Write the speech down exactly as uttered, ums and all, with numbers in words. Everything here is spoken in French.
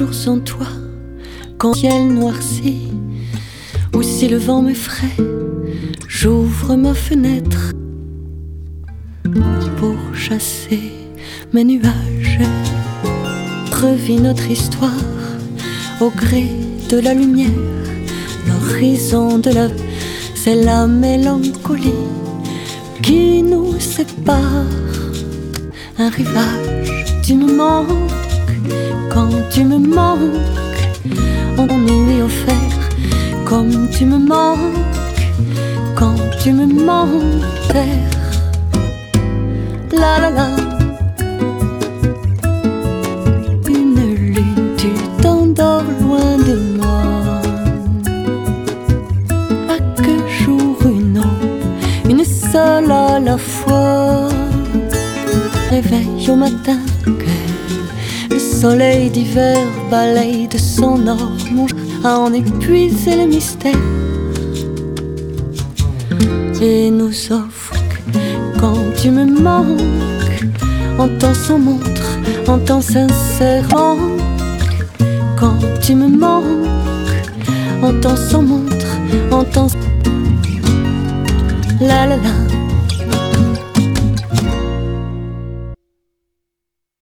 jour sans toi, quand le ciel noircit, ou si le vent m'effraie, j'ouvre ma fenêtre pour chasser mes nuages. Revis notre histoire au gré de la lumière, l'horizon de la... C'est la mélancolie qui nous sépare. Un rivage, tu me manques, quand tu me manques, on nuit offert, comme tu me manques, quand tu me manques. La la la. Une lune, tu t'endors loin de moi. Pas que jour une eau, une seule à la fois. Réveille au matin que le soleil d'hiver balaye de son or mon jour à en épuiser les mystères et nous offre que quand tu me manques, en temps sans montre, en temps sincère, quand tu me manques, en temps sans montre, en temps... La la la.